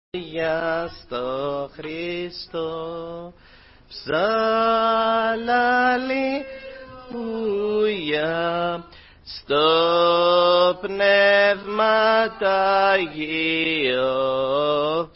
Για στο Χριστό ψαλαληλούια, στο Πνεύμα τ' Αγίο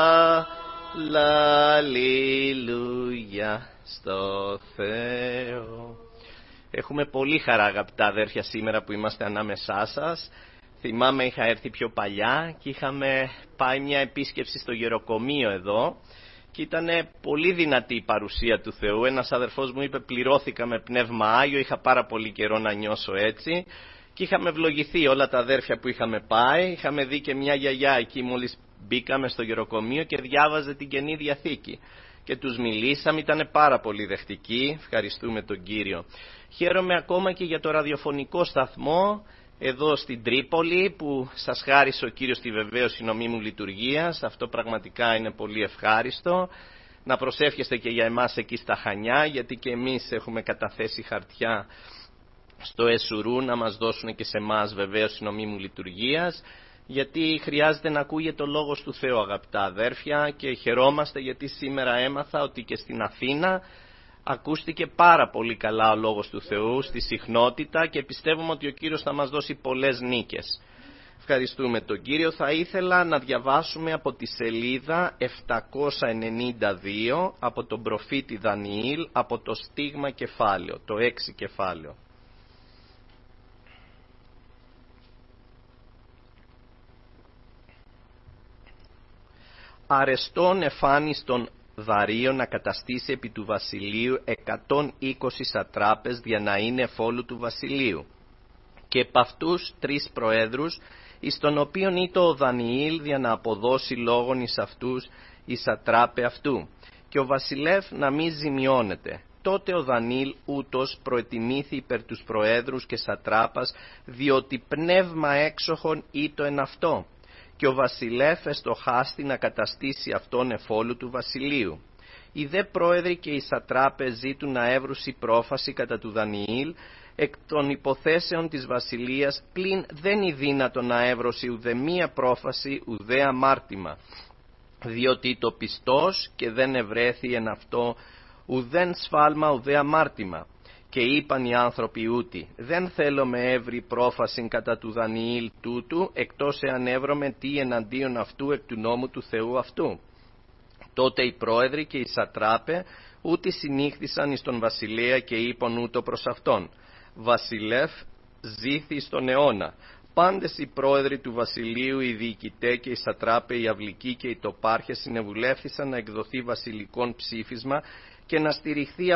ψαλαληλούια στο Θεό. Έχουμε πολύ χαρά, αγαπητά αδέρφια, σήμερα που είμαστε ανάμεσά σας. Θυμάμαι είχα έρθει πιο παλιά και είχαμε πάει μια επίσκεψη στο γεροκομείο εδώ και ήταν πολύ δυνατή η παρουσία του Θεού. Ένας αδερφός μου είπε πληρώθηκα με πνεύμα Άγιο, είχα πάρα πολύ καιρό να νιώσω έτσι και είχαμε ευλογηθεί όλα τα αδέρφια που είχαμε πάει. Είχαμε δει και μια γιαγιά εκεί μόλις μπήκαμε στο γεροκομείο και διάβαζε την Καινή Διαθήκη και τους μιλήσαμε, ήταν πάρα πολύ δεχτικοί, ευχαριστούμε τον Κύριο. Χαίρομαι ακόμα και για το ραδιοφωνικό σταθμό εδώ στην Τρίπολη που σας χάρισε ο Κύριος τη βεβαίωση νομίμου λειτουργίας. Αυτό πραγματικά είναι πολύ ευχάριστο. Να προσεύχεστε και για εμάς εκεί στα Χανιά, γιατί και εμείς έχουμε καταθέσει χαρτιά στο Εσουρού να μας δώσουν και σε εμάς βεβαίωση νομίμου λειτουργίας, γιατί χρειάζεται να ακούγεται ο Λόγος του Θεού, αγαπητά αδέρφια, και χαιρόμαστε γιατί σήμερα έμαθα ότι και στην Αθήνα ακούστηκε πάρα πολύ καλά ο Λόγος του Θεού στη συχνότητα και πιστεύουμε ότι ο Κύριος θα μας δώσει πολλές νίκες. Ευχαριστούμε τον Κύριο. Θα ήθελα να διαβάσουμε από τη σελίδα 792 από τον προφήτη Δανιήλ, από το στίγμα κεφάλαιο, το 6 κεφάλαιο. Αρεστόν εφάνης των Δαρείο να καταστήσει επί του βασιλείου 120 σατράπες για να είναι εφόλου του βασιλείου και επ' αυτούς 3 προέδρους εις τον οποίον ήτο ο Δανιήλ για να αποδώσει λόγον εις αυτούς η σατράπε αυτού και ο βασιλεύ να μη ζημιώνεται. Τότε ο Δανιήλ ούτως προετιμήθη υπέρ τους προέδρους και σατράπας, διότι πνεύμα έξοχον ήτο εν αυτό, και ο βασιλεύ εστοχάστη να καταστήσει αυτόν εφόλου του βασιλείου. Οι δε πρόεδροι και οι σατράπες ζήτουν να έβρουσι πρόφαση κατά του Δανιήλ εκ των υποθέσεων της βασιλείας, πλην δεν είναι δύνατο να έβρωσι ουδέ μία πρόφαση ουδέ αμάρτημα, διότι το πιστός και δεν ευρέθη εν αυτό ουδέν σφάλμα ουδέ αμάρτημα. Και είπαν οι άνθρωποι ούτι, δεν θέλω με έβρι πρόφασιν κατά του Δανιήλ τούτου, εκτός εάν έβρωμε τι εναντίον αυτού εκ του νόμου του Θεού αυτού. Τότε οι πρόεδροι και οι σατράπε ούτι συνήχθησαν εις τον βασιλέα και είπαν ούτω προς αυτόν, βασιλεύ ζήθη στον αιώνα. Πάντες οι πρόεδροι του βασιλείου, οι διοικητέ και οι σατράπε, οι αυλικοί και οι τοπάρχες συνεβουλεύθησαν να εκδοθεί βασιλικών ψήφισμα και να στηριχθεί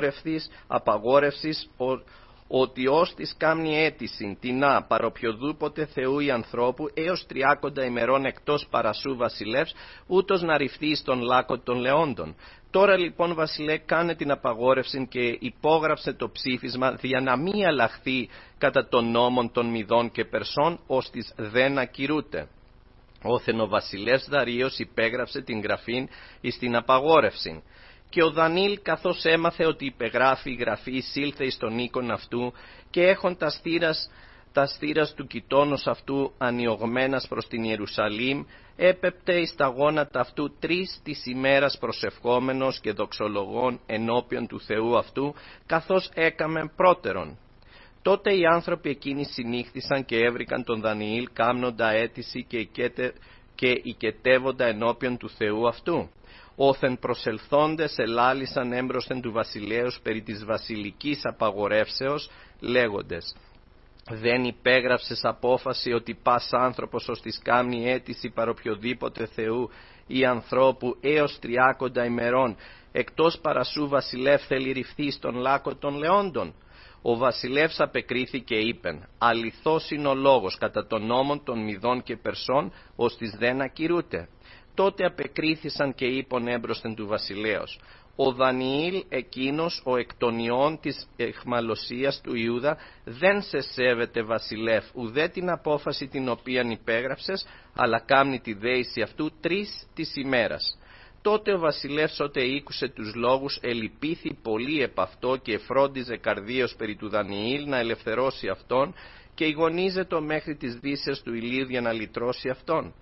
απαγόρευσης ότι ως της κάμνη αίτηση τεινά παροποιοδούποτε Θεού ή ανθρώπου έως 30 ημερών εκτός παρασού βασιλεύς, ούτως να ρυφθεί στον λάκκο των λεόντων. Τώρα λοιπόν βασιλέ, κάνε την απαγόρευση και υπόγραψε το ψήφισμα δια να μη αλλάχθει κατά των νόμων των μηδών και περσών, ως της δεν ακυρούται. Όθεν ο βασιλεύς Δαρείος υπέγραψε την γραφήν εις την απαγόρευση. Και ο Δανιήλ, καθώς έμαθε ότι υπεγράφει η γραφή, εισήλθε εις τον οίκον αυτού και έχον τα στήρας του κοιτώνος αυτού ανιωγμένας προς την Ιερουσαλήμ, έπεπτε εις τα γόνατα αυτού 3 της ημέρας προσευχόμενος και δοξολογών ενώπιον του Θεού αυτού, καθώς έκαμεν πρώτερον. Τότε οι άνθρωποι εκείνοι συνήχθησαν και έβρικαν τον Δανιήλ κάμνοντα αίτηση και οικετεύοντα ενώπιον του Θεού αυτού. Όθεν προσελθόντες ελάλησαν έμπροσθεν του βασιλέως περί της βασιλικής απαγορεύσεως, λέγοντες, δεν υπέγραψες απόφαση ότι πας άνθρωπος ως της κάμνη αίτηση παροποιοδήποτε Θεού ή ανθρώπου έως 30 ημερών, εκτός παρασού βασιλεύ θέλει ρυφθεί στον λάκκο των λεόντων. Ο βασιλεύς απεκρίθηκε είπεν, αληθώς είναι ο λόγος κατά των νόμων των μηδών και περσών, ως της δεν ακυρούται. Τότε απεκρίθησαν και είπον έμπροσθεν του βασιλέως, ο Δανιήλ εκείνος ο εκ των ιών της εχμαλωσίας του Ιούδα δεν σε σέβεται βασιλεύ ουδέ την απόφαση την οποίαν υπέγραψες, αλλά κάμνει τη δέηση αυτού 3 της ημέρας. Τότε ο βασιλεύς ότε ήκουσε τους λόγους ελυπήθη πολύ επ' αυτό και εφρόντιζε καρδίως περί του Δανιήλ να ελευθερώσει αυτόν και ηγονίζετο μέχρι τις δύσεως του ηλίου για να λυτρώσει αυτόν.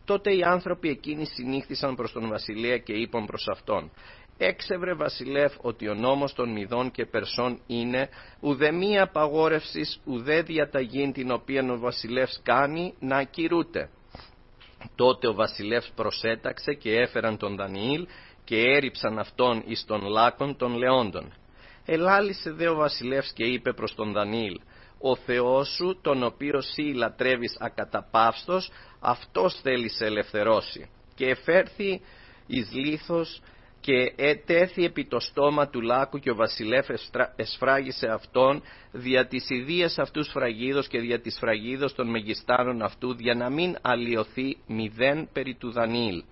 Τότε οι άνθρωποι εκείνοι συνήχθησαν προς τον βασιλέα και είπαν προς αυτόν: «Έξευρε βασιλεύ ότι ο νόμος των Μηδών και Περσών είναι ουδεμία απαγόρευσης ουδέ διαταγήν την οποία ο βασιλεύς κάνει να ακυρούται». Τότε ο βασιλεύς προσέταξε και έφεραν τον Δανιήλ και έριψαν αυτόν εις των λάκων των λεόντων. Ελάλησε δε ο βασιλεύς και είπε προς τον Δανιήλ: «Ο Θεός σου, τον οποίο σύ λατρεύεις ακαταπαύστος, αυτός θέλει σε ελευθερώσει». Και εφέρθη εις λίθος και ετέθη επί το στόμα του λάκου, και ο βασιλεύ εσφράγισε αυτόν δια της ιδίας αυτούς φραγίδος και δια της φραγίδος των μεγιστάνων αυτού, για να μην αλλοιωθεί μηδέν περί του Δανιήλ.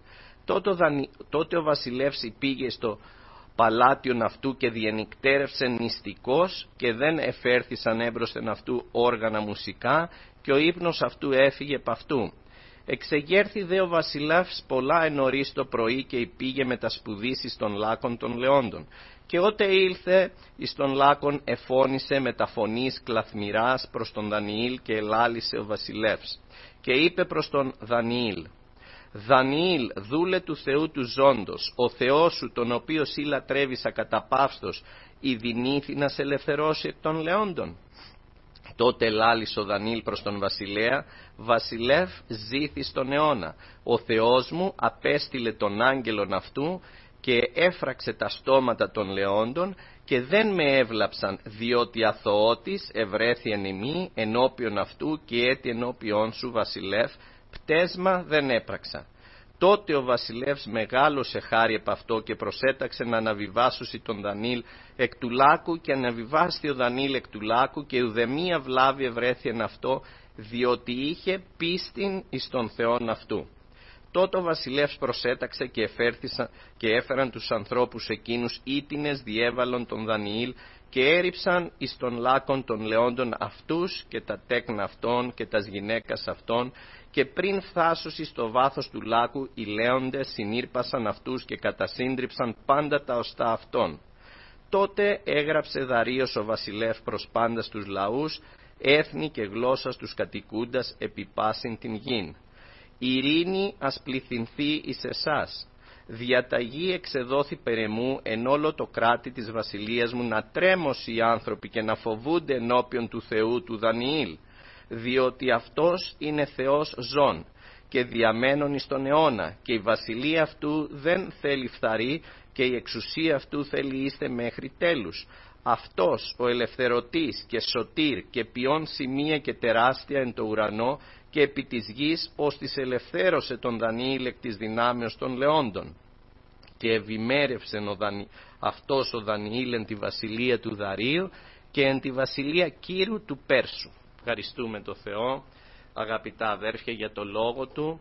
Τότε ο βασιλεύς πήγε στο παλάτιον αυτού και διενυκτέρευσε νηστικός, και δεν εφέρθησαν έμπροσθεν αυτού όργανα μουσικά, και ο ύπνος αυτού έφυγε επ' αυτού. Εξεγέρθη δε ο βασιλεύς πολλά ενωρίς το πρωί και πήγε με τα σπουδήσεις των λάκων των λεόντων. Και ότε ήλθε εις των λάκων εφώνησε με τα φωνής κλαθμυράς προς τον Δανιήλ, και ελάλησε ο βασιλεύς. Και είπε προς τον Δανιήλ: «Δανιήλ, δούλε του Θεού του ζώντος, ο Θεός σου, τον οποίο σύ λατρεύεις ακαταπαύστος, ειδηνήθη να σε ελευθερώσει εκ των λεόντων». Τότε ελάλησε ο Δανιήλ προς τον βασιλέα: «Βασιλεύ, ζήθη στον αιώνα. Ο Θεός μου απέστειλε τον άγγελον αυτού και έφραξε τα στόματα των λεόντων, και δεν με έβλαψαν, διότι αθωότης ευρέθη εν ημί ενώπιον αυτού, και έτι ενώπιον σου, βασιλεύ, πτέσμα δεν έπραξα». Τότε ο βασιλεύς μεγάλωσε χάρη επ' αυτό και προσέταξε να αναβιβάσουσει τον Δανιήλ εκ του λάκου, και αναβιβάστη ο Δανιήλ εκ του λάκου, και ουδεμία βλάβη ευρέθη εν αυτό, διότι είχε πίστην εις τον Θεόν αυτού. Τότε ο βασιλεύς προσέταξε και έφεραν τους ανθρώπους εκείνους ήτινες διέβαλον τον Δανιήλ, και έριψαν εις των λάκων των λεόντων αυτούς και τα τέκνα αυτών και τας γυναίκας αυτών, και πριν φτάσουσι στο βάθος του λάκου οι λέοντες συνήρπασαν αυτούς και κατασύντριψαν πάντα τα οστά αυτών. Τότε έγραψε Δαρείος ο βασιλεύ προς πάντας τους λαούς, έθνη και γλώσσας τους κατοικούντας επί πάσιν την γην: «Ειρήνη ας πληθυνθεί εις εσάς. Διαταγή εξεδόθη περεμού εν όλο το κράτη της βασιλείας μου, να τρέμωσι οι άνθρωποι και να φοβούνται ενώπιον του Θεού του Δανιήλ, διότι αυτός είναι Θεός ζών και διαμένων εις τον αιώνα, και η βασιλεία αυτού δεν θέλει φθαρή, και η εξουσία αυτού θέλει είστε μέχρι τέλους. Αυτός ο ελευθερωτής και σωτήρ και ποιόν σημεία και τεράστια εν το ουρανό και επί της γης, ως της ελευθέρωσε τον Δανιήλ εκ της δυνάμεως των λεόντων. Και ευημέρευσεν αυτός ο Δανιήλ εν τη βασιλεία του Δαρίου και εν τη βασιλεία Κύρου του Πέρσου». Ευχαριστούμε το Θεό, αγαπητά αδέρφια, για το λόγο Του.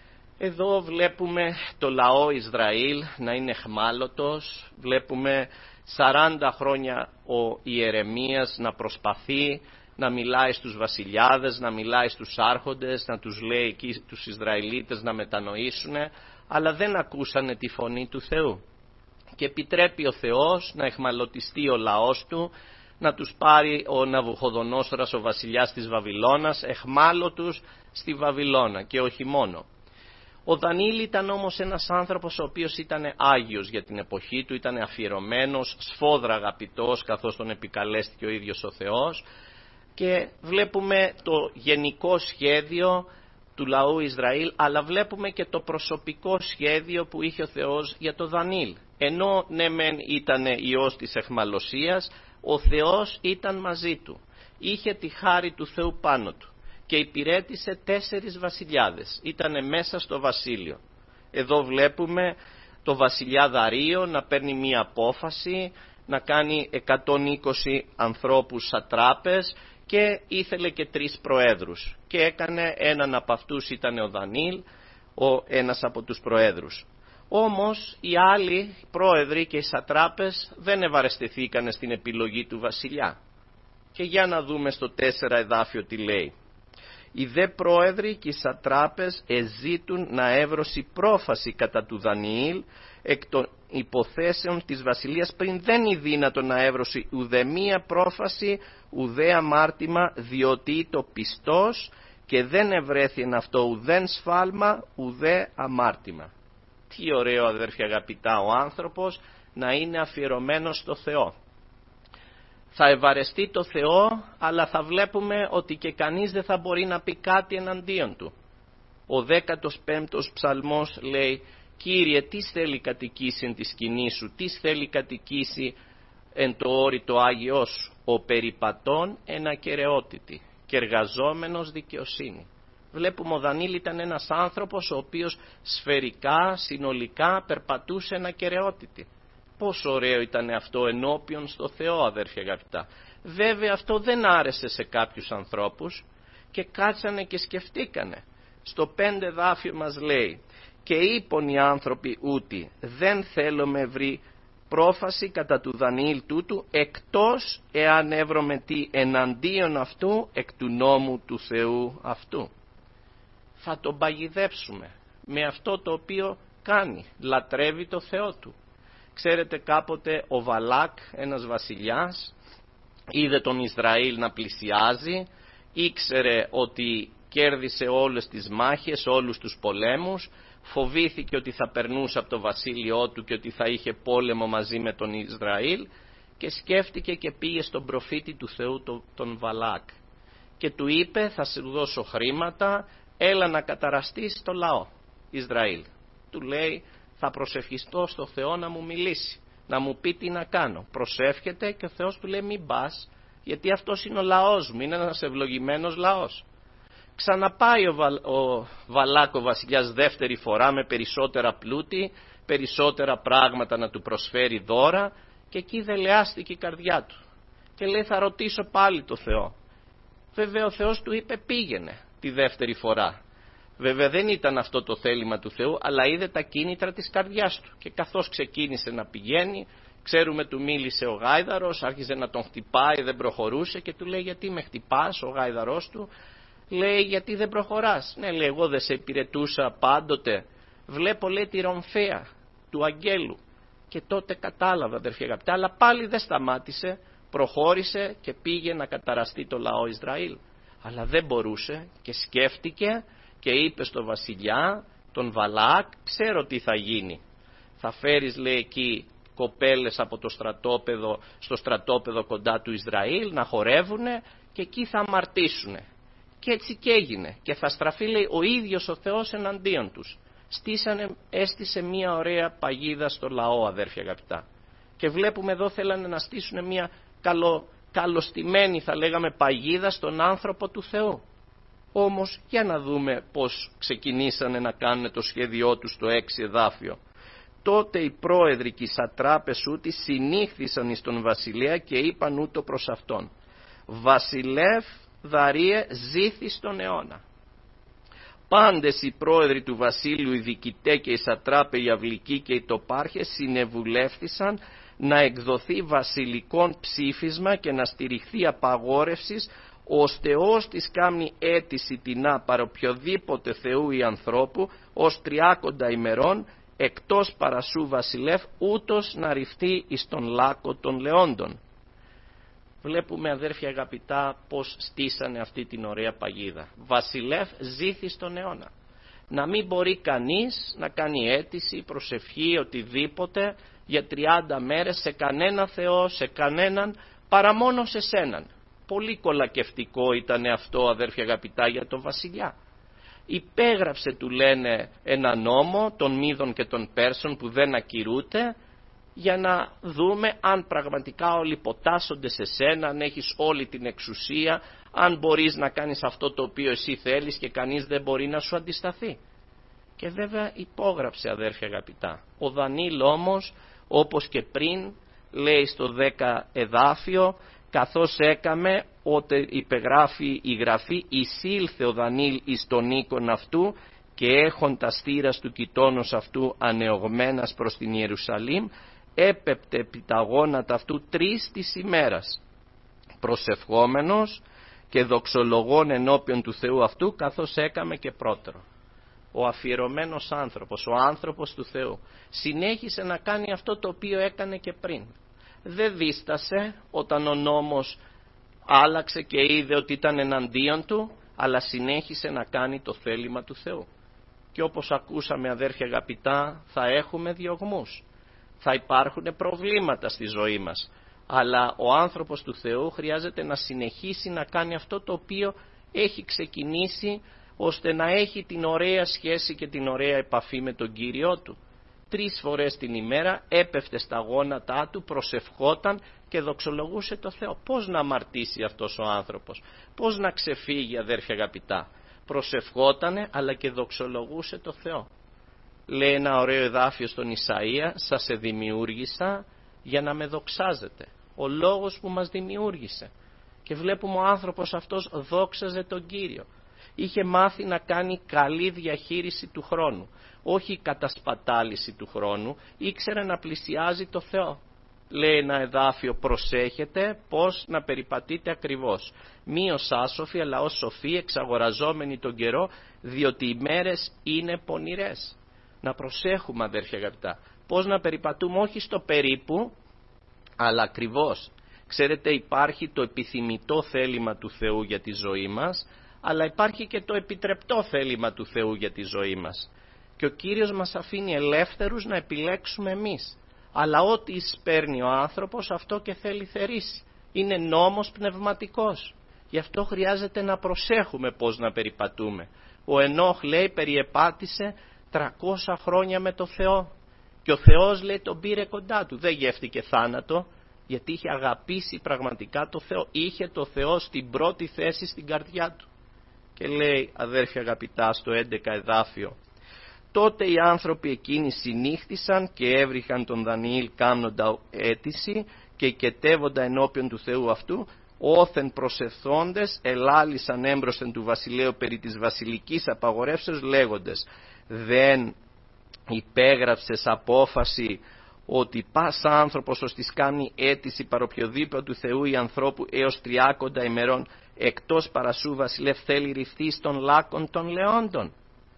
Εδώ βλέπουμε το λαό Ισραήλ να είναι εχμάλωτος, βλέπουμε 40 χρόνια ο Ιερεμίας να προσπαθεί να μιλάει στους βασιλιάδες, να μιλάει στους άρχοντες, να τους λέει εκεί τους Ισραηλίτες να μετανοήσουν, αλλά δεν ακούσανε τη φωνή του Θεού. Και επιτρέπει ο Θεός να εχμαλωτιστεί ο λαός Του, να τους πάρει ο Ναβουχοδονόσορας, ο βασιλιάς της Βαβυλώνας, εχμάλωτους στη Βαβυλώνα, και όχι μόνο. Ο Δανιήλ ήταν όμως ένας άνθρωπος ο οποίος ήταν άγιος για την εποχή του, ήταν αφιερωμένος, σφόδρα αγαπητός, καθώς τον επικαλέστηκε ο ίδιος ο Θεός, και βλέπουμε το γενικό σχέδιο του λαού Ισραήλ, αλλά βλέπουμε και το προσωπικό σχέδιο που είχε ο Θεός για το Δανιήλ. Ενώ ναι μεν ήταν ιός της εχμαλωσίας, ο Θεός ήταν μαζί του, είχε τη χάρη του Θεού πάνω του και υπηρέτησε 4 βασιλιάδες, ήταν μέσα στο βασίλειο. Εδώ βλέπουμε το βασιλιά Δαρείο να παίρνει μία απόφαση, να κάνει 120 ανθρώπους σατράπες, και ήθελε και 3 προέδρους, και έκανε έναν από αυτούς, ήταν ο Δανιήλ, ένας από τους προέδρους. Όμως οι άλλοι πρόεδροι και οι σατράπες δεν ευαρεστηθήκανε στην επιλογή του βασιλιά. Και για να δούμε στο 4 εδάφιο τι λέει: «Οι δε πρόεδροι και οι σατράπες εζήτουν να έβρωση πρόφαση κατά του Δανιήλ εκ των υποθέσεων της βασιλείας, πριν δεν είναι δύνατο να έβρωση ουδεμία πρόφαση ουδέ αμάρτημα, διότι το πιστός και δεν ευρέθη εν αυτό ουδέν σφάλμα ουδέ αμάρτημα. Τι ωραίο, αδέρφια αγαπητά, ο άνθρωπος να είναι αφιερωμένος στο Θεό. Θα ευαρεστεί το Θεό, αλλά θα βλέπουμε ότι και κανείς δεν θα μπορεί να πει κάτι εναντίον του. Ο 15ος ψαλμός λέει: Κύριε, τι θέλει κατοικήσει εν τη σκηνή σου, τι θέλει κατοικήσει εν το όρητο Άγιό σου, ο περιπατών εν ακεραιότητη και εργαζόμενος δικαιοσύνη. Βλέπουμε ο Δανίλη ήταν ένας άνθρωπος ο οποίος σφαιρικά, συνολικά περπατούσε εν ακεραιότητη. Πόσο ωραίο ήταν αυτό ενώπιον στο Θεό, αδέρφια αγαπητά. Βέβαια αυτό δεν άρεσε σε κάποιους ανθρώπους και κάτσανε και σκεφτήκανε. Στο 5 εδάφιο μας λέει: και είπον οι άνθρωποι ούτι δεν θέλω με βρει πρόφαση κατά του Δανιήλ τούτου, εκτός εάν εύρωμε τι εναντίον αυτού εκ του νόμου του Θεού αυτού. Θα τον παγιδεύσουμε με αυτό το οποίο κάνει, λατρεύει το Θεό του. Ξέρετε, κάποτε ο Βαλάκ, ένας βασιλιάς, είδε τον Ισραήλ να πλησιάζει, ήξερε ότι κέρδισε όλες τις μάχες, όλους τους πολέμους, φοβήθηκε ότι θα περνούσε από το βασίλειό του και ότι θα είχε πόλεμο μαζί με τον Ισραήλ και σκέφτηκε και πήγε στον προφήτη του Θεού τον Βαλάκ και του είπε: θα σου δώσω χρήματα, έλα να καταραστείς το λαό Ισραήλ. Του λέει: θα προσευχηθώ στο Θεό να μου μιλήσει, να μου πει τι να κάνω. Προσεύχεται και ο Θεός του λέει: μην πας, γιατί αυτός είναι ο λαός μου, είναι ένας ευλογημένος λαός. Ξαναπάει ο Βαλάκ ο βασιλιάς δεύτερη φορά με περισσότερα πλούτη, περισσότερα πράγματα να του προσφέρει δώρα, και εκεί δελεάστηκε η καρδιά του και λέει: θα ρωτήσω πάλι το Θεό. Βέβαια ο Θεός του είπε: πήγαινε τη δεύτερη φορά. Βέβαια δεν ήταν αυτό το θέλημα του Θεού, αλλά είδε τα κίνητρα της καρδιάς του και καθώς ξεκίνησε να πηγαίνει, ξέρουμε, του μίλησε ο γάιδαρος, άρχισε να τον χτυπάει, δεν προχωρούσε και του λέει: γιατί με χτυπάς? Ο γάιδαρος του λέει: γιατί δεν προχωράς? Ναι, λέει, εγώ δεν σε υπηρετούσα πάντοτε? Βλέπω, λέει, τη ρομφαία του αγγέλου. Και τότε κατάλαβα, αδερφοί αγαπητά, αλλά πάλι δεν σταμάτησε, προχώρησε και πήγε να καταραστεί το λαό Ισραήλ. Αλλά δεν μπορούσε και σκέφτηκε και είπε στο βασιλιά, τον Βαλάκ: ξέρω τι θα γίνει. Θα φέρεις, λέει, εκεί κοπέλες από το στρατόπεδο, στο στρατόπεδο κοντά του Ισραήλ να χορεύουνε και εκεί θα αμαρτήσουνε. Και έτσι και έγινε. Και θα στραφεί, λέει, ο ίδιος ο Θεός εναντίον τους. Έστησε μια ωραία παγίδα στο λαό, αδέρφια αγαπητά. Και βλέπουμε εδώ θέλανε να στήσουν μια καλοστημένη, θα λέγαμε, παγίδα στον άνθρωπο του Θεού. Όμως για να δούμε πώς ξεκινήσανε να κάνουν το σχέδιό τους στο 6 εδάφιο. Τότε οι πρόεδροι και οι σατράπες ούτι συνήχθησαν εις τον βασιλέα και είπαν ούτω προς αυτόν: βασιλεύ Δαρίε ζήθη στον αιώνα. Πάντες οι πρόεδροι του βασίλειου, οι διοικητέ και οι σατράπε, οι αυλικοί και οι τοπάρχες συνεβουλεύθησαν να εκδοθεί βασιλικόν ψήφισμα και να στηριχθεί απαγόρευσης, ώστε ως της κάμνη αίτηση τινά παρ' οποιοδήποτε θεού ή ανθρώπου ως 30 ημερών, εκτός παρασού βασιλεύ, ούτως να ρηφθεί εις τον λάκκο των λεόντων. Βλέπουμε, αδέρφια αγαπητά, πως στήσανε αυτή την ωραία παγίδα. Βασιλεύ ζήθη στον αιώνα. Να μην μπορεί κανείς να κάνει αίτηση, προσευχή, οτιδήποτε για 30 μέρες σε κανένα θεό, σε κανέναν, παρά μόνο σε σέναν. Πολύ κολακευτικό ήταν αυτό, αδέρφια αγαπητά, για τον βασιλιά. Υπέγραψε, του λένε, ένα νόμο των Μίδων και των Πέρσων που δεν ακυρούται, για να δούμε αν πραγματικά όλοι ποτάσσονται σε σένα, αν έχεις όλη την εξουσία, αν μπορείς να κάνεις αυτό το οποίο εσύ θέλεις και κανείς δεν μπορεί να σου αντισταθεί. Και βέβαια υπόγραψε, αδέρφια αγαπητά. Ο Δανίλ όμως, όπως και πριν, λέει στο 10 εδάφιο, καθώς έκαμε, ότε υπεγράφει η γραφή, εισήλθε ο Δανίλ εις τον οίκον αυτού και έχον τα στήρας του κοιτώνος αυτού ανεωγμένας προς την Ιερουσαλήμ, έπεπτε επί τα γόνατα αυτού 3 της ημέρας, προσευχόμενος και δοξολογών ενώπιον του Θεού αυτού, καθώς έκαμε και πρώτερο. Ο αφιερωμένος άνθρωπος, ο άνθρωπος του Θεού, συνέχισε να κάνει αυτό το οποίο έκανε και πριν. Δεν δίστασε όταν ο νόμος άλλαξε και είδε ότι ήταν εναντίον του, αλλά συνέχισε να κάνει το θέλημα του Θεού. Και όπως ακούσαμε, αδέρφια αγαπητά, θα έχουμε διωγμούς, θα υπάρχουν προβλήματα στη ζωή μας, αλλά ο άνθρωπος του Θεού χρειάζεται να συνεχίσει να κάνει αυτό το οποίο έχει ξεκινήσει, ώστε να έχει την ωραία σχέση και την ωραία επαφή με τον Κύριό του. 3 φορές την ημέρα έπεφτε στα γόνατά του, προσευχόταν και δοξολογούσε το Θεό. Πώς να αμαρτήσει αυτός ο άνθρωπος, πώς να ξεφύγει, αδέρφια αγαπητά? Προσευχότανε, αλλά και δοξολογούσε το Θεό. Λέει ένα ωραίο εδάφιο στον Ισαΐα: σας δημιούργησα για να με δοξάζετε. Ο λόγος που μας δημιούργησε. Και βλέπουμε ο άνθρωπος αυτός δόξαζε τον Κύριο. Είχε μάθει να κάνει καλή διαχείριση του χρόνου, όχι κατασπατάληση του χρόνου, ήξερε να πλησιάζει το Θεό. Λέει ένα εδάφιο: προσέχετε πώς να περιπατείτε ακριβώς. Μη ως άσοφοι, αλλά ως σοφοί, εξαγοραζόμενοι τον καιρό, διότι οι μέρες είναι πονηρές. Να προσέχουμε, αδέρφια αγαπητά, πώς να περιπατούμε, όχι στο περίπου, αλλά ακριβώς. Ξέρετε, υπάρχει το επιθυμητό θέλημα του Θεού για τη ζωή μας, αλλά υπάρχει και το επιτρεπτό θέλημα του Θεού για τη ζωή μας. Και ο Κύριος μας αφήνει ελεύθερους να επιλέξουμε εμείς. Αλλά ό,τι εισπέρνει ο άνθρωπος, αυτό και θέλει θερήσει. Είναι νόμος πνευματικός. Γι' αυτό χρειάζεται να προσέχουμε πώς να περιπατούμε. Ο Ενόχ, λέει, περιεπάτησε 300 χρόνια με το Θεό. Και ο Θεός, λέει, τον πήρε κοντά του. Δεν γεύτηκε θάνατο, γιατί είχε αγαπήσει πραγματικά το Θεό. Είχε το Θεό στην πρώτη θέση στην καρδιά του. Και λέει, αδέρφια αγαπητά, στο 11 εδάφιο: τότε οι άνθρωποι εκείνοι συνήχθησαν και έβριχαν τον Δανιήλ κάνοντα αίτηση και οικετεύοντα ενώπιον του Θεού αυτού, όθεν προσευθόντες ελάλησαν έμπροσθεν του βασιλέου περί της βασιλικής απαγορεύσεως, λέγοντες: δεν υπέγραψες απόφαση ότι πας άνθρωπος ως της κάνει αίτηση παροποιοδήποτε του Θεού ή ανθρώπου έως 30 ημερών εκτός παρασού βασιλεύ θέλει ρυφθεί των λάκων των λεόντων?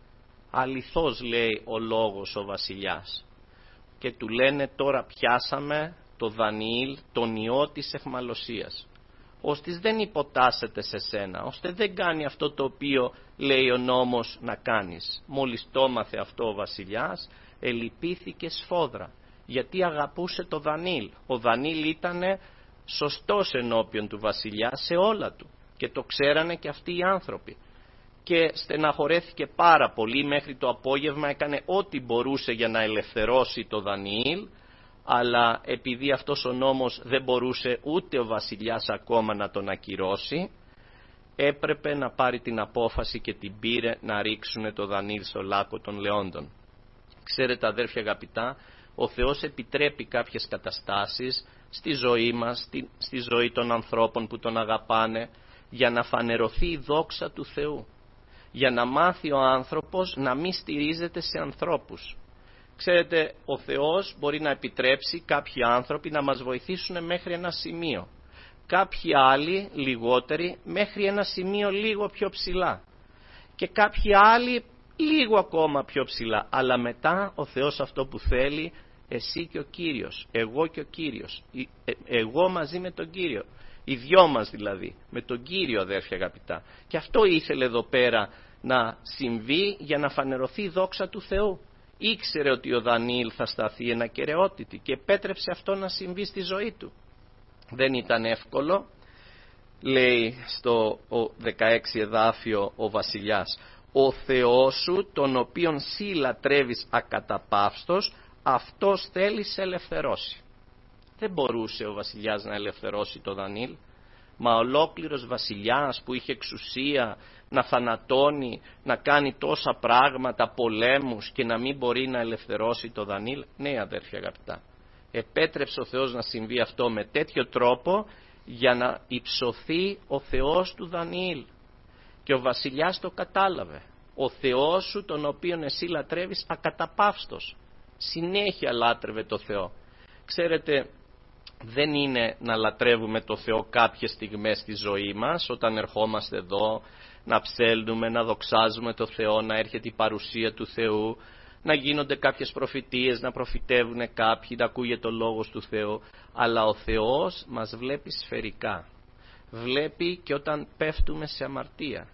Αληθώς, λέει ο λόγος ο βασιλιάς. Και του λένε: τώρα πιάσαμε το Δανιήλ, τον ιό της εχμαλωσίας, ώστις δεν υποτάσσεται σε σένα, ώστε δεν κάνει αυτό το οποίο λέει ο νόμος να κάνεις. Μόλις το έμαθε αυτό ο βασιλιάς, ελυπήθηκε σφόδρα, γιατί αγαπούσε το Δανιήλ. Ο Δανιήλ ήτανε σωστός ενώπιον του βασιλιά σε όλα του, και το ξέρανε και αυτοί οι άνθρωποι. Και στεναχωρέθηκε πάρα πολύ, μέχρι το απόγευμα έκανε ό,τι μπορούσε για να ελευθερώσει το Δανιήλ, αλλά επειδή αυτός ο νόμος δεν μπορούσε ούτε ο βασιλιάς ακόμα να τον ακυρώσει, έπρεπε να πάρει την απόφαση και την πήρε να ρίξουν το Δανιήλ στο λάκκο των λεόντων. Ξέρετε, αδέρφια αγαπητά, ο Θεός επιτρέπει κάποιες καταστάσεις στη ζωή μας, στη ζωή των ανθρώπων που τον αγαπάνε, για να φανερωθεί η δόξα του Θεού, για να μάθει ο άνθρωπος να μην στηρίζεται σε ανθρώπους. Ξέρετε, ο Θεός μπορεί να επιτρέψει κάποιοι άνθρωποι να μας βοηθήσουν μέχρι ένα σημείο, κάποιοι άλλοι λιγότεροι μέχρι ένα σημείο λίγο πιο ψηλά, και κάποιοι άλλοι λίγο ακόμα πιο ψηλά, αλλά μετά ο Θεός αυτό που θέλει: εσύ και ο Κύριος, εγώ και ο Κύριος, εγώ μαζί με τον Κύριο, οι δυο μας δηλαδή, με τον Κύριο, αδέρφια αγαπητά. Και αυτό ήθελε εδώ πέρα να συμβεί, για να φανερωθεί η δόξα του Θεού. Ήξερε ότι ο Δανιήλ θα σταθεί εν ακεραιότητη και επέτρεψε αυτό να συμβεί στη ζωή του. Δεν ήταν εύκολο. Λέει στο 16 εδάφιο ο βασιλιάς: ο Θεός σου, τον οποίον σύ λατρεύεις ακαταπαύστος, αυτός θέλει σε ελευθερώσει. Δεν μπορούσε ο βασιλιάς να ελευθερώσει το Δανιήλ. Μα ολόκληρος βασιλιάς που είχε εξουσία να θανατώνει, να κάνει τόσα πράγματα, πολέμους, και να μην μπορεί να ελευθερώσει το Δανιήλ? Ναι, αδέρφια αγαπητά, επέτρεψε ο Θεός να συμβεί αυτό με τέτοιο τρόπο, για να υψωθεί ο Θεός του Δανιήλ. Και ο βασιλιάς το κατάλαβε. Ο Θεός σου, τον οποίον εσύ λατρεύεις ακαταπαύστος. Συνέχεια λάτρευε το Θεό. Ξέρετε, δεν είναι να λατρεύουμε το Θεό κάποιες στιγμές στη ζωή μας, όταν ερχόμαστε εδώ να ψέλνουμε, να δοξάζουμε το Θεό, να έρχεται η παρουσία του Θεού, να γίνονται κάποιες προφητείες, να προφητεύουν κάποιοι, να ακούγεται ο λόγος του Θεού. Αλλά ο Θεός μας βλέπει σφαιρικά. Βλέπει και όταν πέφτουμε σε αμαρτία.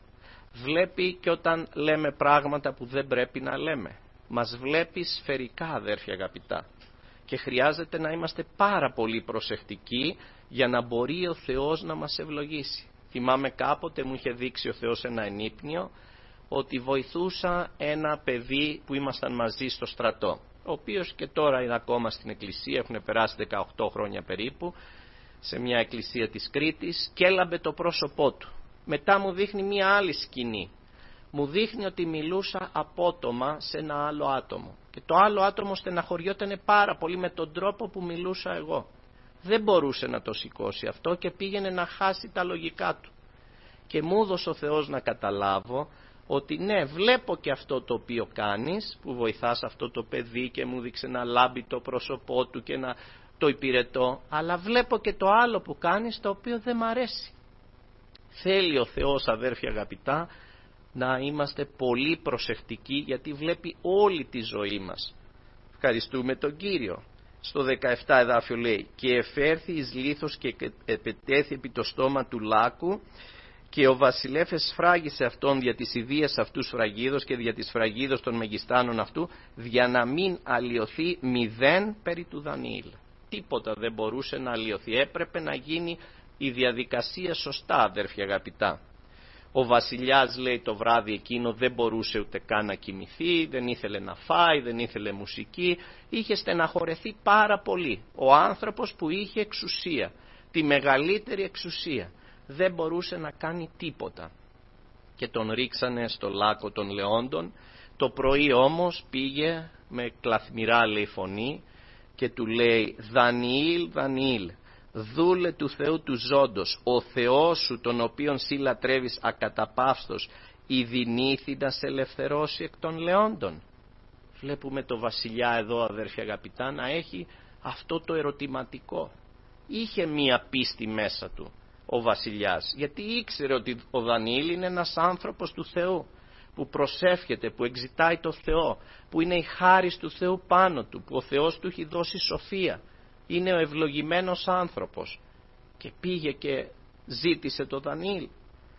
Βλέπει και όταν λέμε πράγματα που δεν πρέπει να λέμε. Μας βλέπει σφαιρικά, αδέρφια αγαπητά. Και χρειάζεται να είμαστε πάρα πολύ προσεκτικοί για να μπορεί ο Θεός να μας ευλογήσει. Θυμάμαι κάποτε μου είχε δείξει ο Θεός ένα ενύπνιο ότι βοηθούσα ένα παιδί που ήμασταν μαζί στο στρατό, ο οποίος και τώρα είναι ακόμα στην εκκλησία, έχουν περάσει 18 χρόνια περίπου, σε μια εκκλησία της Κρήτης, και έλαμπε το πρόσωπό του. Μετά μου δείχνει μια άλλη σκηνή. Μου δείχνει ότι μιλούσα απότομα σε ένα άλλο άτομο. Και το άλλο άτομο στεναχωριότανε πάρα πολύ με τον τρόπο που μιλούσα εγώ. Δεν μπορούσε να το σηκώσει αυτό και πήγαινε να χάσει τα λογικά του. Και μου έδωσε ο Θεός να καταλάβω ότι ναι, βλέπω και αυτό το οποίο κάνεις, που βοηθάς αυτό το παιδί και μου δείξε να λάμπει το πρόσωπό του και να το υπηρετώ, αλλά βλέπω και το άλλο που κάνεις το οποίο δεν μ' αρέσει. Θέλει ο Θεός, αδέρφια αγαπητά, να είμαστε πολύ προσεκτικοί, γιατί βλέπει όλη τη ζωή μας. Ευχαριστούμε τον Κύριο. Στο 17 εδάφιο λέει: «Και εφέρθη εις λίθος και επετέθη επί το στόμα του λάκου, και ο βασιλεύ εσφράγισε αυτόν δια της ιδίας αυτού σφραγίδος και δια της φραγίδος των μεγιστάνων αυτού, για να μην αλλοιωθεί μηδέν περί του Δανιήλ». Τίποτα δεν μπορούσε να αλλοιωθεί. Έπρεπε να γίνει η διαδικασία σωστά, αδέρφια αγαπητά. Ο βασιλιάς, λέει, το βράδυ εκείνο δεν μπορούσε ούτε καν να κοιμηθεί, δεν ήθελε να φάει, δεν ήθελε μουσική, είχε στεναχωρεθεί πάρα πολύ. Ο άνθρωπος που είχε εξουσία, τη μεγαλύτερη εξουσία, δεν μπορούσε να κάνει τίποτα. Και τον ρίξανε στο λάκκο των λεόντων. Το πρωί όμως πήγε με κλαθμυρά, λέει, φωνή και του λέει: «Δανιήλ, Δανιήλ, δούλε του Θεού του ζώντος, ο Θεός σου τον οποίον σύ λατρεύεις ακαταπαύστος, ειδηνήθη να σε ελευθερώσει εκ των λεόντων». Βλέπουμε το βασιλιά εδώ, αδέρφια αγαπητά, να έχει αυτό το ερωτηματικό. Είχε μία πίστη μέσα του ο βασιλιάς, γιατί ήξερε ότι ο Δανιήλ είναι ένας άνθρωπος του Θεού, που προσεύχεται, που εξητάει το Θεό, που είναι η χάρις του Θεού πάνω του, που ο Θεός του έχει δώσει σοφία. Είναι ο ευλογημένος άνθρωπος. Και πήγε και ζήτησε το Δανιήλ.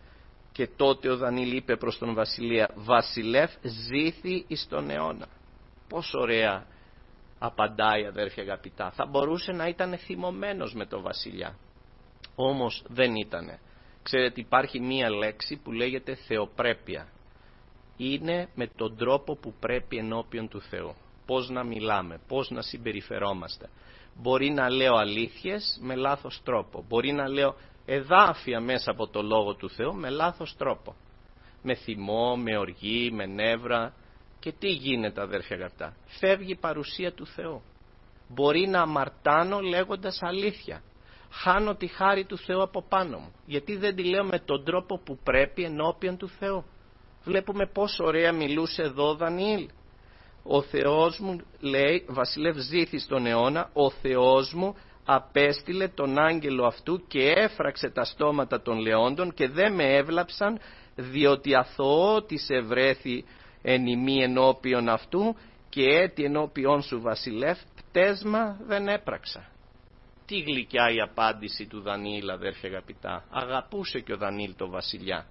Και τότε ο Δανιήλ είπε προς τον βασιλεία: «Βασιλεύ, ζήθη εις τον αιώνα». Πόσο ωραία απαντάει, αδέρφια αγαπητά. Θα μπορούσε να ήταν θυμωμένος με το βασιλιά, όμως δεν ήτανε. Ξέρετε, υπάρχει μία λέξη που λέγεται θεοπρέπεια. Είναι με τον τρόπο που πρέπει ενώπιον του Θεού. Πώς να μιλάμε, πώς να συμπεριφερόμαστε. Μπορεί να λέω αλήθειες με λάθος τρόπο. Μπορεί να λέω εδάφια μέσα από το Λόγο του Θεού με λάθος τρόπο. Με θυμό, με οργή, με νεύρα. Και τι γίνεται, αδέρφια αγαπητά? Φεύγει η παρουσία του Θεού. Μπορεί να αμαρτάνω λέγοντας αλήθεια. Χάνω τη χάρη του Θεού από πάνω μου. Γιατί δεν τη λέω με τον τρόπο που πρέπει ενώπιον του Θεού. Βλέπουμε πόσο ωραία μιλούσε εδώ ο Δανιήλ. Ο Θεός μου, λέει, βασιλεύ ζήθη στον αιώνα, ο Θεός μου απέστειλε τον άγγελο αυτού και έφραξε τα στόματα των λεόντων και δεν με έβλαψαν, διότι αθωότης ευρέθη εν ημί ενώπιον αυτού και έτι ενώπιον σου βασιλεύ, πτέσμα δεν έπραξα. Τι γλυκιά η απάντηση του Δανιήλ, αδέρφια αγαπητά. Αγαπούσε και ο Δανιήλ το βασιλιά.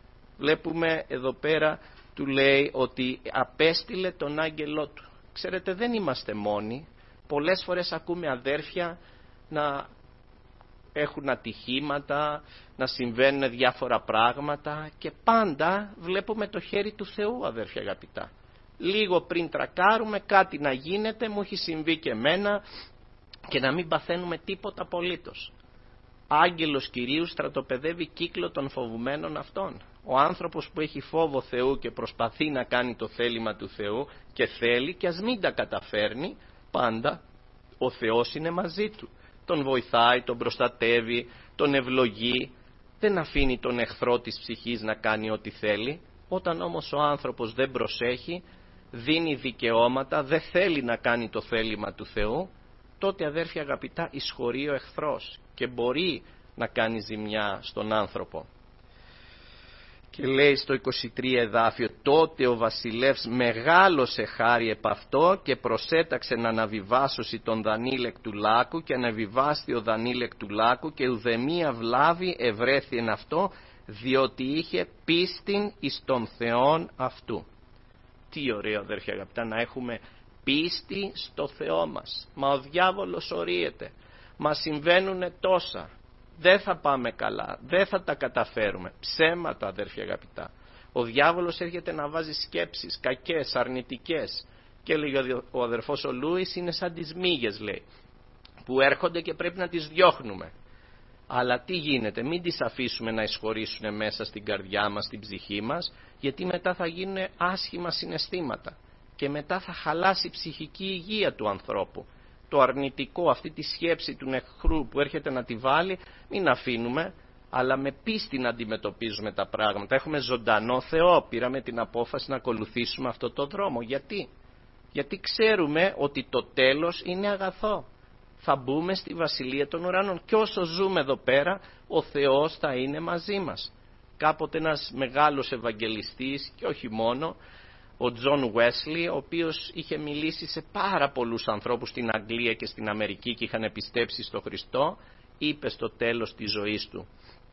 Βλέπουμε εδώ πέρα, του λέει ότι απέστειλε τον άγγελό του. Ξέρετε, δεν είμαστε μόνοι. Πολλές φορές ακούμε αδέρφια να έχουν ατυχήματα, να συμβαίνουν διάφορα πράγματα και πάντα βλέπουμε το χέρι του Θεού, αδέρφια αγαπητά. Λίγο πριν τρακάρουμε κάτι να γίνεται, μου έχει συμβεί και εμένα, και να μην παθαίνουμε τίποτα απολύτως. Άγγελος Κυρίου στρατοπεδεύει κύκλο των φοβουμένων αυτών. Ο άνθρωπος που έχει φόβο Θεού και προσπαθεί να κάνει το θέλημα του Θεού και θέλει, και ας μην τα καταφέρνει, πάντα ο Θεός είναι μαζί του. Τον βοηθάει, τον προστατεύει, τον ευλογεί, δεν αφήνει τον εχθρό της ψυχής να κάνει ό,τι θέλει. Όταν όμως ο άνθρωπος δεν προσέχει, δίνει δικαιώματα, δεν θέλει να κάνει το θέλημα του Θεού, τότε, αδέρφια αγαπητά, εισχωρεί ο εχθρός και μπορεί να κάνει ζημιά στον άνθρωπο. Και λέει στο 23 εδάφιο: «Τότε ο βασιλεύς μεγάλωσε χάρη επ' αυτό και προσέταξε να αναβιβάσωσει τον Δανιήλ εκ του λάκου, και αναβιβάστη ο Δανιήλ εκ του λάκου και ουδεμία βλάβη ευρέθη εν αυτό, διότι είχε πίστην εις τον Θεόν αυτού. Τι ωραίο, αδέρφια αγαπητά, να έχουμε πίστη στο Θεό μας. Μα ο διάβολος ορίεται, μας συμβαίνουν τόσα, δεν θα πάμε καλά, δεν θα τα καταφέρουμε. Ψέματα, αδέρφια αγαπητά. Ο διάβολος έρχεται να βάζει σκέψεις κακές, αρνητικές, και έλεγε ο αδερφός ο Λούις, είναι σαν τις μύγες, λέει, που έρχονται και πρέπει να τις διώχνουμε. Αλλά τι γίνεται, μην τις αφήσουμε να εισχωρήσουν μέσα στην καρδιά μας, στην ψυχή μας, γιατί μετά θα γίνουν άσχημα συναισθήματα και μετά θα χαλάσει η ψυχική υγεία του ανθρώπου. Το αρνητικό, αυτή τη σκέψη του εχθρού που έρχεται να τη βάλει, μην αφήνουμε, αλλά με πίστη να αντιμετωπίζουμε τα πράγματα. Έχουμε ζωντανό Θεό, πήραμε την απόφαση να ακολουθήσουμε αυτό το δρόμο. Γιατί ξέρουμε ότι το τέλος είναι αγαθό. Θα μπούμε στη Βασιλεία των Ουρανών και όσο ζούμε εδώ πέρα, ο Θεός θα είναι μαζί μας. Κάποτε ένας μεγάλος Ευαγγελιστής, και όχι μόνο, ο Τζον Βέσλι, ο οποίος είχε μιλήσει σε πάρα πολλούς ανθρώπους στην Αγγλία και στην Αμερική και είχαν πιστέψει στο Χριστό, είπε στο τέλος της ζωής του: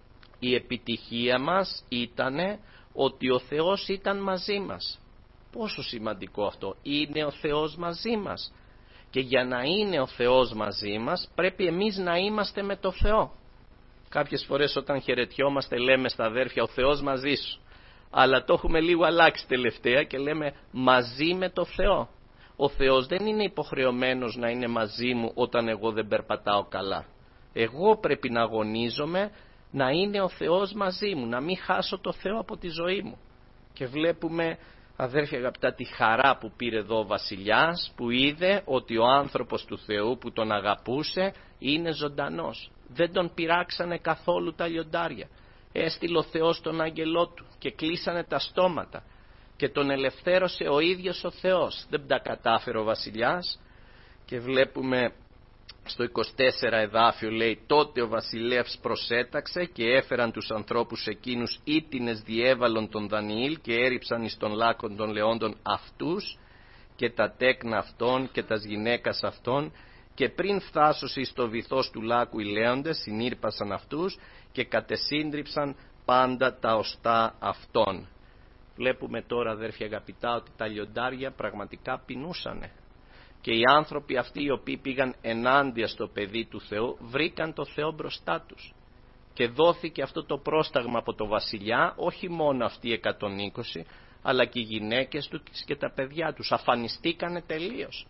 η επιτυχία μας ήταν ότι ο Θεός ήταν μαζί μας. Πόσο σημαντικό αυτό, είναι ο Θεός μαζί μας. Και για να είναι ο Θεός μαζί μας πρέπει εμείς να είμαστε με το Θεό. Κάποιες φορές όταν χαιρετιόμαστε λέμε στα αδέρφια ο Θεός μαζί σου. Αλλά το έχουμε λίγο αλλάξει τελευταία και λέμε μαζί με το Θεό. Ο Θεός δεν είναι υποχρεωμένος να είναι μαζί μου όταν εγώ δεν περπατάω καλά. Εγώ πρέπει να αγωνίζομαι να είναι ο Θεός μαζί μου, να μην χάσω το Θεό από τη ζωή μου. Και βλέπουμε, αδέρφια αγαπητά, τη χαρά που πήρε εδώ ο βασιλιάς, που είδε ότι ο άνθρωπος του Θεού που τον αγαπούσε είναι ζωντανός. Δεν τον πειράξανε καθόλου τα λιοντάρια. Έστειλε ο Θεός τον άγγελό του και κλείσανε τα στόματα και τον ελευθέρωσε ο ίδιος ο Θεός. Δεν τα κατάφερε ο βασιλιάς και βλέπουμε στο 24 εδάφιο, λέει, τότε ο βασιλεύς προσέταξε και έφεραν τους ανθρώπους εκείνους ήτινες διέβαλον τον Δανιήλ και έριψαν εις τον λάκκον των λεόντων αυτούς και τα τέκνα αυτών και τας γυναίκας αυτών, και πριν φτάσωσι στο βυθός του λάκκου οι λέοντες συνήρπασαν αυτούς και κατεσύντριψαν πάντα τα οστά αυτών. Βλέπουμε τώρα, αδέρφια αγαπητά, ότι τα λιοντάρια πραγματικά πεινούσανε. Και οι άνθρωποι αυτοί οι οποίοι πήγαν ενάντια στο παιδί του Θεού βρήκαν το Θεό μπροστά τους. Και δόθηκε αυτό το πρόσταγμα από το βασιλιά, όχι μόνο αυτοί οι 120, αλλά και οι γυναίκες του και τα παιδιά τους. Αφανιστήκανε τελείως.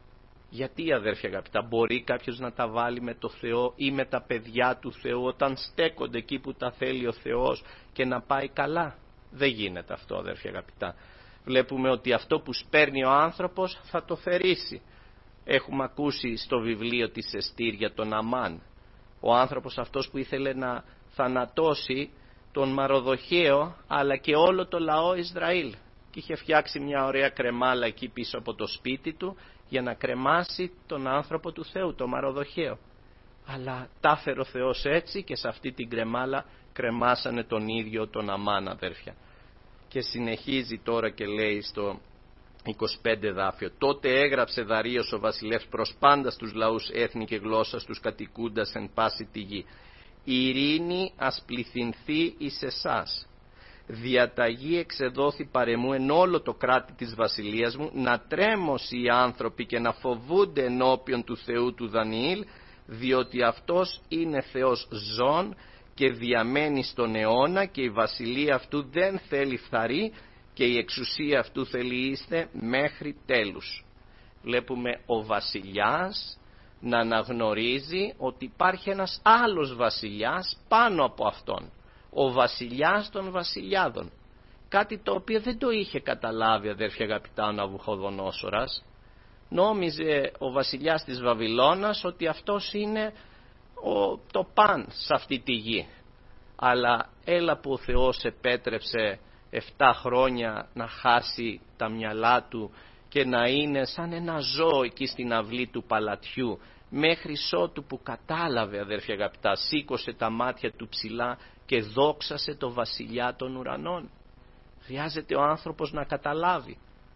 Γιατί, αδέρφια αγαπητά, μπορεί κάποιος να τα βάλει με το Θεό ή με τα παιδιά του Θεού όταν στέκονται εκεί που τα θέλει ο Θεός και να πάει καλά? Δεν γίνεται αυτό, αδέρφια αγαπητά. Βλέπουμε ότι αυτό που σπέρνει ο άνθρωπος θα το θερήσει. Έχουμε ακούσει στο βιβλίο της Εστήρ για τον Αμάν. Ο άνθρωπος αυτός που ήθελε να θανατώσει τον Μαροδοχαίο αλλά και όλο το λαό Ισραήλ. Και είχε φτιάξει μια ωραία κρεμάλα εκεί πίσω από το σπίτι του για να κρεμάσει τον άνθρωπο του Θεού, τον Μαροδοχαίο. Αλλά τα έφερε ο Θεός έτσι και σε αυτή την κρεμάλα κρεμάσανε τον ίδιο τον Αμάν, αδέρφια. Και συνεχίζει τώρα και λέει στο 25 δάφιο: τότε έγραψε Δαρείος ο βασιλεύς προς πάντα στους λαούς, έθνη και γλώσσα, στους κατοικούντας εν πάση τη γη: η ειρήνη ας πληθυνθεί εις εσάς. Διαταγή εξεδόθη παρεμού εν όλο το κράτη της βασιλείας μου, να τρέμωσι οι άνθρωποι και να φοβούνται ενώπιον του Θεού του Δανιήλ, διότι αυτός είναι Θεός ζών και διαμένει στον αιώνα και η βασιλεία αυτού δεν θέλει φθαρή και η εξουσία αυτού θέλει είστε μέχρι τέλους. Βλέπουμε ο βασιλιάς να αναγνωρίζει ότι υπάρχει ένας άλλος βασιλιάς πάνω από αυτόν. Ο βασιλιάς των βασιλιάδων. Κάτι το οποίο δεν το είχε καταλάβει, αδέρφια αγαπητά, ο Ναβουχοδονόσορας. Νόμιζε ο βασιλιάς της Βαβυλώνας ότι αυτός είναι το παν σε αυτή τη γη. Αλλά έλα που ο Θεός επέτρεψε 7 χρόνια να χάσει τα μυαλά του και να είναι σαν ένα ζώο εκεί στην αυλή του παλατιού, μέχρι ότου που κατάλαβε, αδέρφια αγαπητά, σήκωσε τα μάτια του ψηλά και δόξασε το βασιλιά των ουρανών. Χρειάζεται ο άνθρωπος να καταλάβει.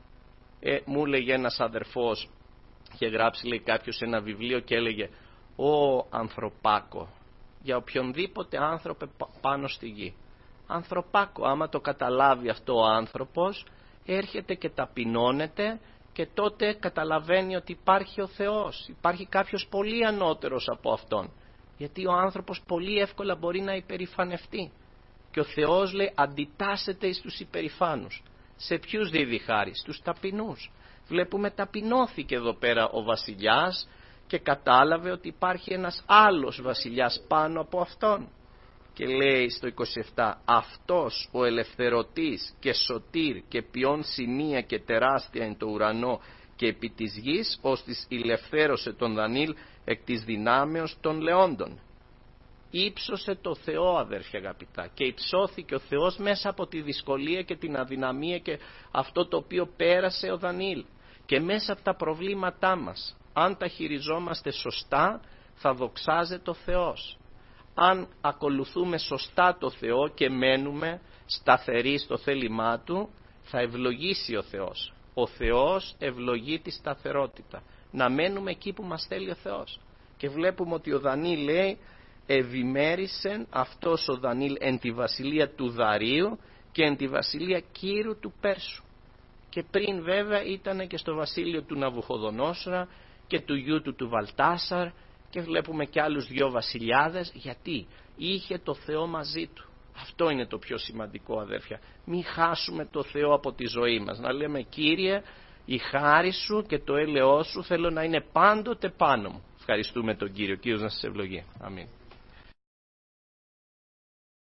Μου έλεγε ένας αδερφός, είχε γράψει, λέει, κάποιος ένα βιβλίο και έλεγε: «Ω ανθρωπάκο», για οποιονδήποτε άνθρωπε πάνω στη γη, ανθρωπάκο. Άμα το καταλάβει αυτό ο άνθρωπος, έρχεται και ταπεινώνεται και τότε καταλαβαίνει ότι υπάρχει ο Θεός, υπάρχει κάποιος πολύ ανώτερος από αυτόν. Γιατί ο άνθρωπος πολύ εύκολα μπορεί να υπερηφανευτεί. Και ο Θεός λέει αντιτάσσεται εις τους υπερηφάνους. Σε ποιους δίδει χάρη? Στους ταπεινούς. Βλέπουμε ταπεινώθηκε εδώ πέρα ο βασιλιάς και κατάλαβε ότι υπάρχει ένας άλλος βασιλιάς πάνω από αυτόν. Και λέει στο 27, αυτός ο ελευθερωτής και σωτήρ και ποιον σημεία και τεράστια εν το ουρανό και επί της γης, ως της ηλευθέρωσε τον Δανίλ εκ της δυνάμεως των λεόντων. Ήψωσε το Θεό, αδέρφια αγαπητά, και υψώθηκε ο Θεός μέσα από τη δυσκολία και την αδυναμία και αυτό το οποίο πέρασε ο Δανίλ. Και μέσα από τα προβλήματά μας, αν τα χειριζόμαστε σωστά, θα δοξάζεται ο Θεός. Αν ακολουθούμε σωστά το Θεό και μένουμε σταθεροί στο θέλημά Του, θα ευλογήσει ο Θεός. Ο Θεός ευλογεί τη σταθερότητα. Να μένουμε εκεί που μας θέλει ο Θεός. Και βλέπουμε ότι ο Δανίλ λέει, ευημέρισεν αυτός ο Δανίλ εν τη βασιλεία του Δαρίου και εν τη βασιλεία Κύρου του Πέρσου. Και πριν βέβαια ήταν και στο βασίλειο του Ναβουχοδονόσορα και του γιού του Βαλτάσαρ, και βλέπουμε και άλλους 2 βασιλιάδες. Γιατί? Είχε το Θεό μαζί του. Αυτό είναι το πιο σημαντικό, αδέρφια. Μην χάσουμε το Θεό από τη ζωή μας. Να λέμε, Κύριε, η χάρη Σου και το έλεος Σου θέλω να είναι πάντοτε πάνω μου. Ευχαριστούμε τον Κύριο. Κύριος να σας ευλογεί. Αμήν.